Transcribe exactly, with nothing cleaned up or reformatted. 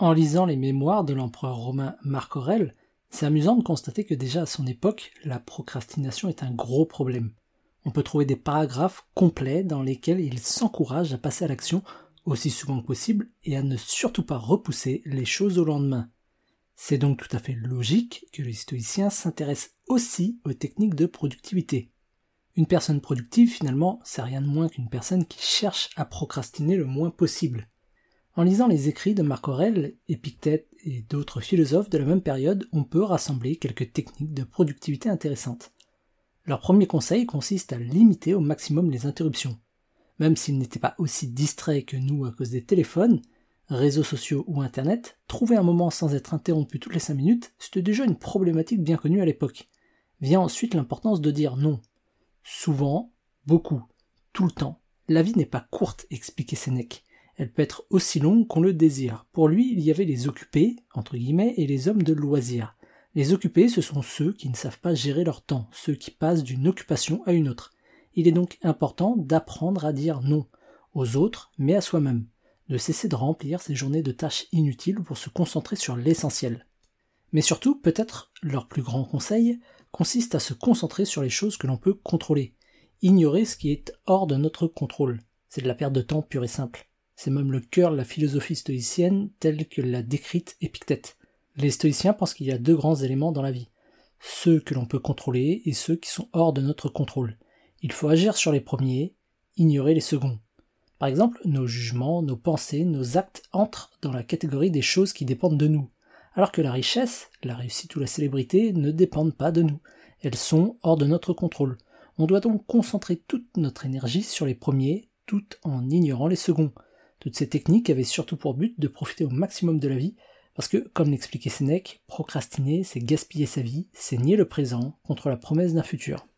En lisant les mémoires de l'empereur romain Marc Aurèle, c'est amusant de constater que déjà à son époque, la procrastination est un gros problème. On peut trouver des paragraphes complets dans lesquels il s'encourage à passer à l'action aussi souvent que possible et à ne surtout pas repousser les choses au lendemain. C'est donc tout à fait logique que les stoïciens s'intéressent aussi aux techniques de productivité. Une personne productive, finalement, c'est rien de moins qu'une personne qui cherche à procrastiner le moins possible. En lisant les écrits de Marc Aurèle, Épictète et d'autres philosophes de la même période, on peut rassembler quelques techniques de productivité intéressantes. Leur premier conseil consiste à limiter au maximum les interruptions. Même s'ils n'étaient pas aussi distraits que nous à cause des téléphones, réseaux sociaux ou internet, trouver un moment sans être interrompu toutes les cinq minutes, c'était déjà une problématique bien connue à l'époque. Vient ensuite l'importance de dire non. Souvent, beaucoup, tout le temps. La vie n'est pas courte, expliquait Sénèque. Elle peut être aussi longue qu'on le désire. Pour lui, il y avait les occupés, entre guillemets, et les hommes de loisirs. Les occupés, ce sont ceux qui ne savent pas gérer leur temps, ceux qui passent d'une occupation à une autre. Il est donc important d'apprendre à dire non aux autres, mais à soi-même, de cesser de remplir ses journées de tâches inutiles pour se concentrer sur l'essentiel. Mais surtout, peut-être, leur plus grand conseil consiste à se concentrer sur les choses que l'on peut contrôler. Ignorer ce qui est hors de notre contrôle. C'est de la perte de temps pure et simple. C'est même le cœur de la philosophie stoïcienne telle que l'a décrite Épictète. Les stoïciens pensent qu'il y a deux grands éléments dans la vie. Ceux que l'on peut contrôler et ceux qui sont hors de notre contrôle. Il faut agir sur les premiers, ignorer les seconds. Par exemple, nos jugements, nos pensées, nos actes entrent dans la catégorie des choses qui dépendent de nous. Alors que la richesse, la réussite ou la célébrité ne dépendent pas de nous. Elles sont hors de notre contrôle. On doit donc concentrer toute notre énergie sur les premiers, tout en ignorant les seconds. Toutes ces techniques avaient surtout pour but de profiter au maximum de la vie, parce que, comme l'expliquait Sénèque, procrastiner, c'est gaspiller sa vie, c'est nier le présent contre la promesse d'un futur.